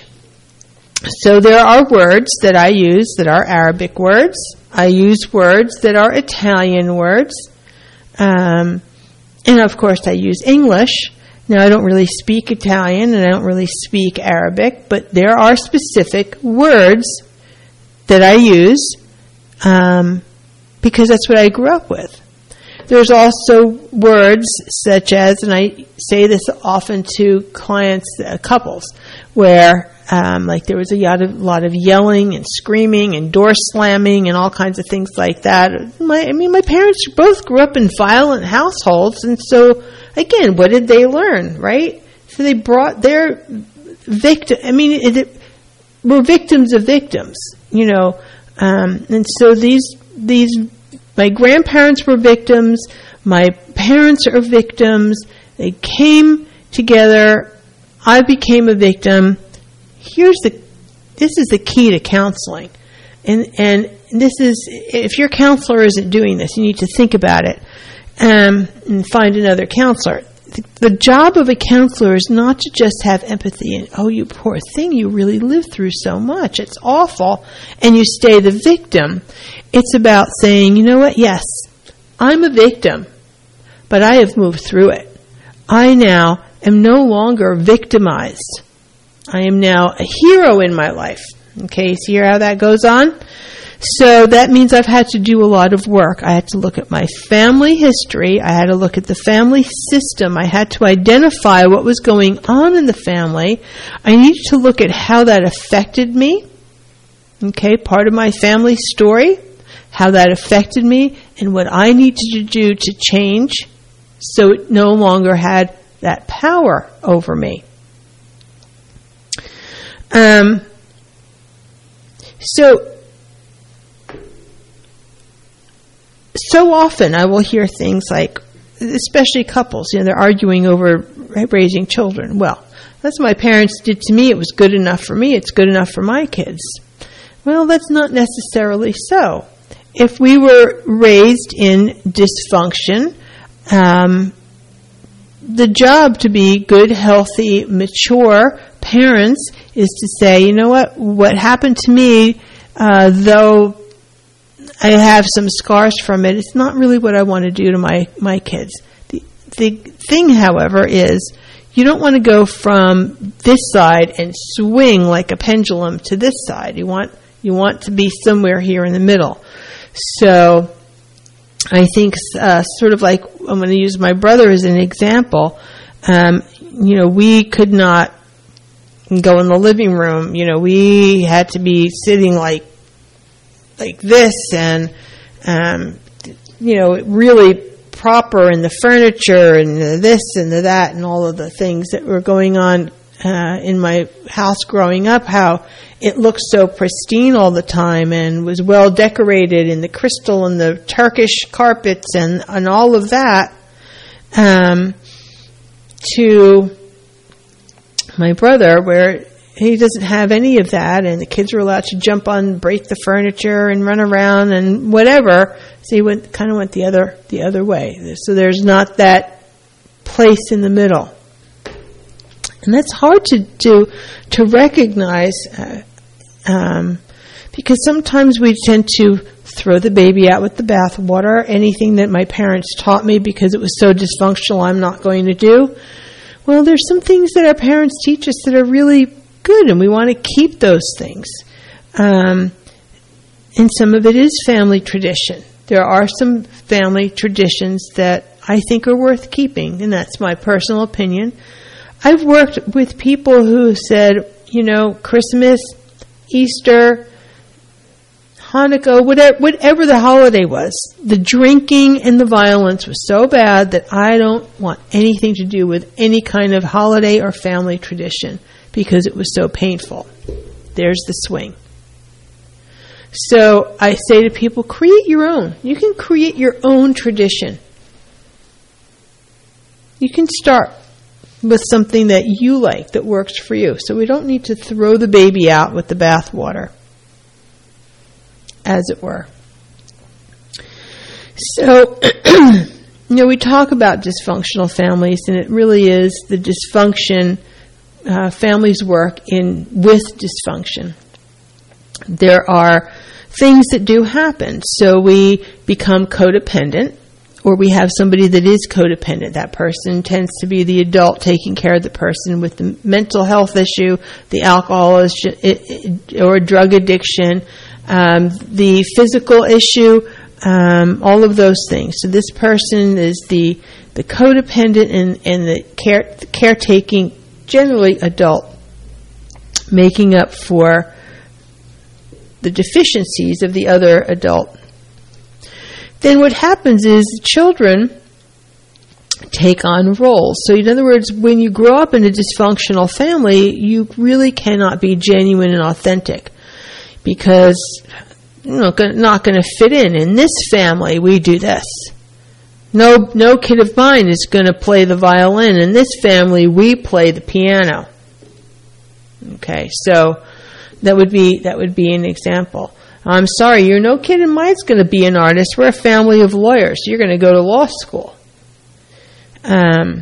So there are words that I use that are Arabic words. I use words that are Italian words. Um, and of course I use English. Now, I don't really speak Italian and I don't really speak Arabic, but there are specific words that I use um, because that's what I grew up with. There's also words such as, and I say this often to clients, uh, couples, where um, like there was a lot of, lot of yelling and screaming and door slamming and all kinds of things like that. My, I mean, my parents both grew up in violent households, and so again, what did they learn, right? So they brought their victim. I mean, it, it, we're victims of victims, you know. Um, and so these these my grandparents were victims. My parents are victims. They came together. I became a victim. Here's the. This is the key to counseling, and and this is, if your counselor isn't doing this, you need to think about it. Um, and find another counselor. The, the job of a counselor is not to just have empathy and, oh, you poor thing, you really lived through so much, it's awful, and you stay the victim. It's about saying, you know what, yes, I'm a victim, but I have moved through it. I now am no longer victimized. I am now a hero in my life. Okay, see how that goes on? So that means I've had to do a lot of work. I had to look at my family history. I had to look at the family system. I had to identify what was going on in the family. I needed to look at how that affected me. Okay, part of my family story, how that affected me, and what I needed to do to change so it no longer had that power over me. Um. So... So often I will hear things like, especially couples, you know, they're arguing over raising children. Well, that's what my parents did to me. It was good enough for me. It's good enough for my kids. Well, that's not necessarily so. if we were raised in dysfunction, um, the job to be good, healthy, mature parents is to say, you know what, what happened to me, uh, though I have some scars from it, it's not really what I want to do to my, my kids. The, the thing, however, is you don't want to go from this side and swing like a pendulum to this side. You want you want to be somewhere here in the middle. So I think uh, sort of like, I'm going to use my brother as an example. Um, you know, we could not go in the living room. You know, we had to be sitting like like this and, um, you know, really proper in the furniture and the this and the that and all of the things that were going on uh, in my house growing up, how it looked so pristine all the time and was well decorated in the crystal and the Turkish carpets and, and all of that, um, to my brother, where he doesn't have any of that, and the kids are allowed to jump on, break the furniture and run around and whatever. So he went, kind of went the other, the other way. So there's not that place in the middle. And that's hard to do, to recognize, uh, um, because sometimes we tend to throw the baby out with the bathwater. Anything that my parents taught me because it was so dysfunctional, I'm not going to do. Well, there's some things that our parents teach us that are really good, and we want to keep those things. Um, and some of it is family tradition. There are some family traditions that I think are worth keeping, and that's my personal opinion. I've worked with people who said, you know, Christmas, Easter, Hanukkah, whatever, whatever the holiday was, the drinking and the violence was so bad that I don't want anything to do with any kind of holiday or family tradition because it was so painful. There's the swing. So I say to people, create your own. You can create your own tradition. You can start with something that you like, that works for you. So we don't need to throw the baby out with the bathwater, as it were. So, you know, we talk about dysfunctional families, and it really is the dysfunction, uh, families work in with dysfunction. There are things that do happen. So we become codependent, or we have somebody that is codependent. That person tends to be the adult taking care of the person with the mental health issue, the alcohol issue, or drug addiction, um, the physical issue, um, all of those things. So this person is the the codependent and, and the care caretaking, generally adult, making up for the deficiencies of the other adult. Then what happens is children take on roles. So in other words, when you grow up in a dysfunctional family, you really cannot be genuine and authentic because you're not going to fit in. In this family, we do this. No, no kid of mine is going to play the violin. In this family, we play the piano. Okay, so that would be that would be an example. I'm sorry, you're no kid of mine's going to be an artist. We're a family of lawyers. You're going to go to law school. Um,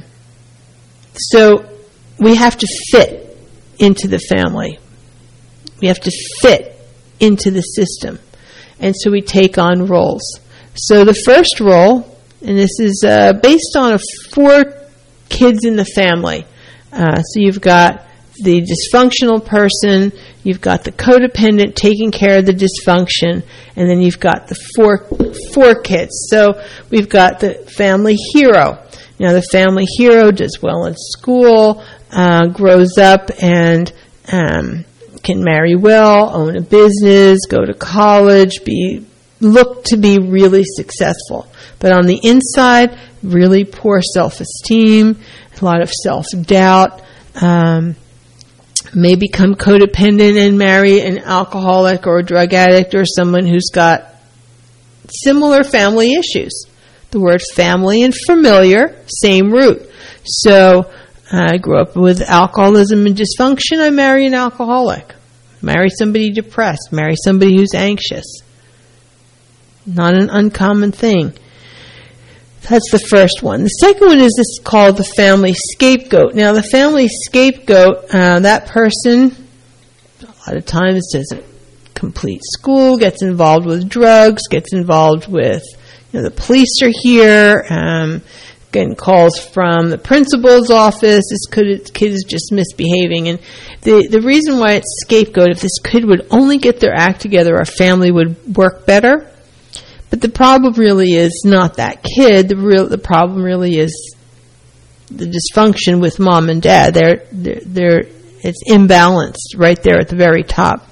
so we have to fit into the family. We have to fit into the system. And so we take on roles. So the first role, and this is uh, based on a four kids in the family. Uh, so you've got the dysfunctional person, you've got the codependent taking care of the dysfunction, and then you've got the four four kids. So we've got the family hero. Now the family hero does well in school, uh, grows up and um, can marry well, own a business, go to college, be look to be really successful. But on the inside, really poor self-esteem, a lot of self-doubt, um, may become codependent and marry an alcoholic or a drug addict or someone who's got similar family issues. The word family and familiar, same root. So I grew up with alcoholism and dysfunction. I marry an alcoholic. Marry somebody depressed. Marry somebody who's anxious. not an uncommon thing. That's the first one. The second one is this called the family scapegoat. Now, the family scapegoat, uh, that person, a lot of times doesn't complete school, gets involved with drugs, gets involved with, you know, the police are here, um, getting calls from the principal's office, this kid, kid is just misbehaving. And the, the reason why it's scapegoat, if this kid would only get their act together, our family would work better. But the problem really is not that kid. The real the problem really is the dysfunction with mom and dad. They're they're, they're it's imbalanced right there at the very top.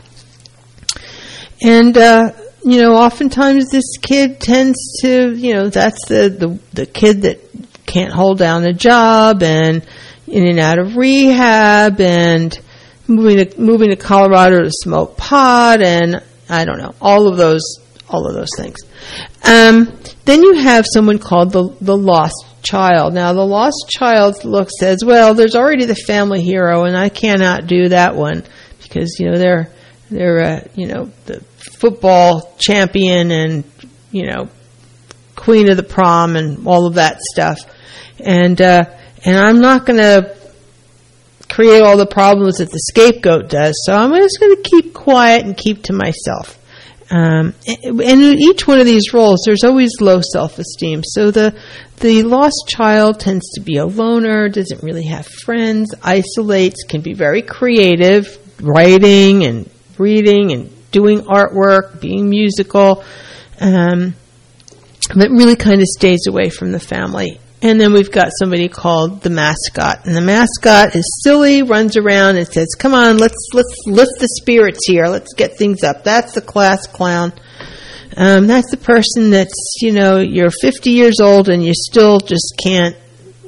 And uh, you know, oftentimes this kid tends to, you know, that's the, the the kid that can't hold down a job and in and out of rehab and moving to moving to Colorado to smoke pot and I don't know, all of those all of those things. Um, then you have someone called the the lost child. Now, the lost child looks says, well, there's already the family hero, and I cannot do that one because, you know, they're they're uh, you know, the football champion and, you know, queen of the prom and all of that stuff, and uh, and I'm not going to create all the problems that the scapegoat does. So I'm just going to keep quiet and keep to myself. Um, and in each one of these roles, there's always low self-esteem. So the the lost child tends to be a loner, doesn't really have friends, isolates, can be very creative, writing and reading and doing artwork, being musical, um, but really kind of stays away from the family. And then we've got somebody called the mascot. And the mascot is silly, runs around and says, come on, let's let's lift the spirits here. Let's get things up. That's the class clown. Um, that's the person that's, you know, you're fifty years old and you still just can't,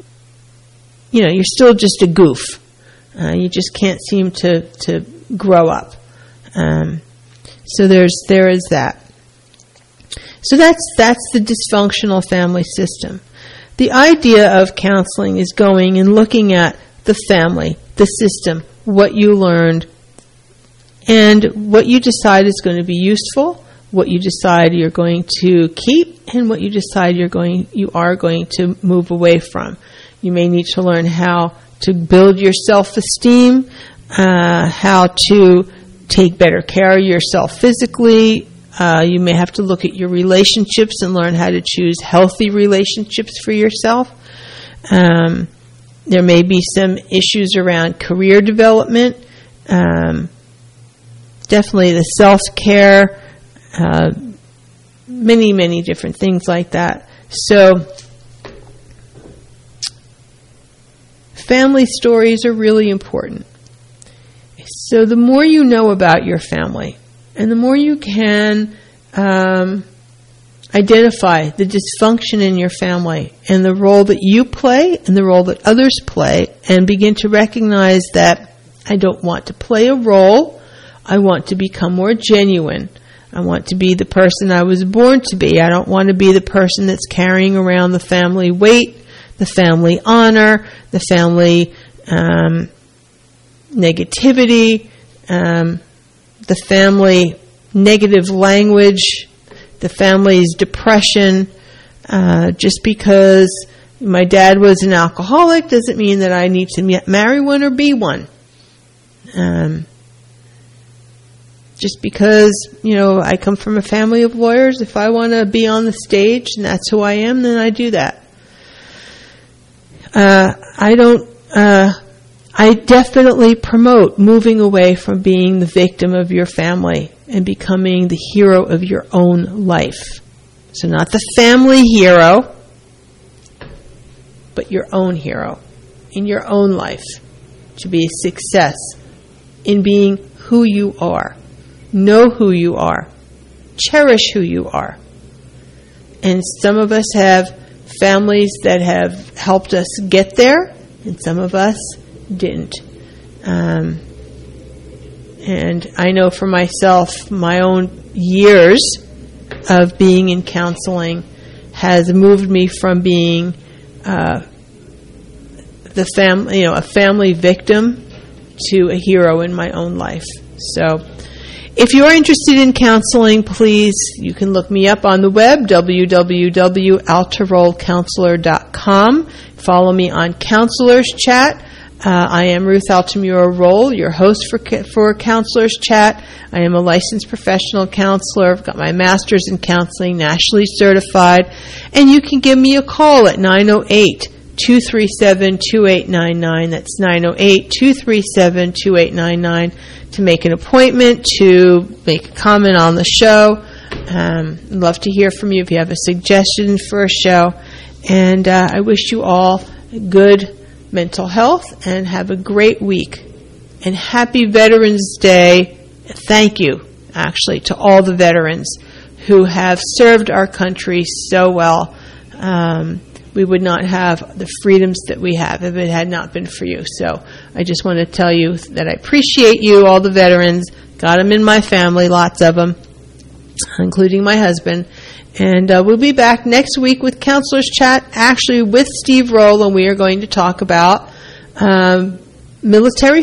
you know, you're still just a goof. Uh, you just can't seem to, to grow up. Um, so there's there is that. So that's that's the dysfunctional family system. The idea of counseling is going and looking at the family, the system, what you learned, and what you decide is going to be useful, what you decide you're going to keep, and what you decide you're going you are going to move away from. You may need to learn how to build your self-esteem, uh, how to take better care of yourself physically. Uh, you may have to look at your relationships and learn how to choose healthy relationships for yourself. Um, there may be some issues around career development. Um, definitely the self-care, uh, many, many different things like that. So family stories are really important. So the more you know about your family, and the more you can um, identify the dysfunction in your family and the role that you play and the role that others play, and begin to recognize that I don't want to play a role, I want to become more genuine. I want to be the person I was born to be. I don't want to be the person that's carrying around the family weight, the family honor, the family um, negativity, um, the family negative language, the family's depression. Uh, just because my dad was an alcoholic doesn't mean that I need to marry one or be one. Um, just because, you know, I come from a family of lawyers, if I want to be on the stage and that's who I am, then I do that. Uh, I don't... Uh, I definitely promote moving away from being the victim of your family and becoming the hero of your own life. So not the family hero, but your own hero in your own life, to be a success in being who you are. Know who you are. Cherish who you are. And some of us have families that have helped us get there, and some of us didn't. Um, and I know for myself, my own years of being in counseling has moved me from being uh, the family, you know, a family victim to a hero in my own life. So if you're interested in counseling, please, you can look me up on the web, w w w dot alteroll counselor dot com. Follow me on Counselors Chat. Uh, I am Ruth Altamura Roll, your host for for Counselors Chat. I am a licensed professional counselor. I've got my master's in counseling, nationally certified. And you can give me a call at nine oh eight, two three seven, two eight nine nine. That's nine oh eight, two three seven, two eight nine nine to make an appointment, to make a comment on the show. Um, I'd love to hear from you if you have a suggestion for a show. And uh, I wish you all good mental health and have a great week. And happy Veterans Day. Thank you, actually, to all the veterans who have served our country so well. Um, we would not have the freedoms that we have if it had not been for you. So I just want to tell you that I appreciate you, all the veterans. Got them in my family, lots of them, including my husband. And uh, we'll be back next week with Counselors Chat, actually with Steve Roll, and we are going to talk about um, military